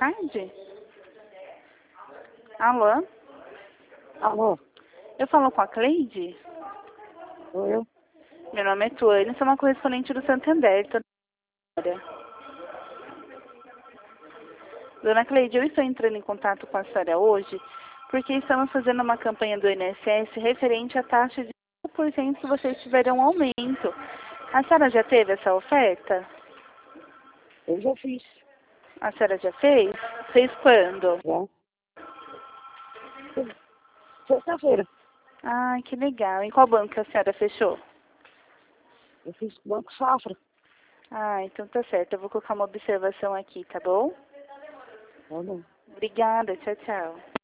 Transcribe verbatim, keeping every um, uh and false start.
tarde. Alô? Alô? Eu falo com a Cleide? Sou eu? Meu nome é Tuane, sou uma correspondente do Santander. Tô... Dona Cleide, eu estou entrando em contato com a senhora hoje porque estamos fazendo uma campanha do I N S S referente à taxa de cinco por cento se vocês tiverem um aumento. A senhora já teve essa oferta? Eu já fiz. A senhora já fez? Fez quando? Já. Sexta-feira. Ah, que legal. Em qual banco a senhora fechou? Eu fiz com o Banco Safra. Ah, então tá certo. Eu vou colocar uma observação aqui, tá bom? Tá bom. Obrigada. Tchau, tchau.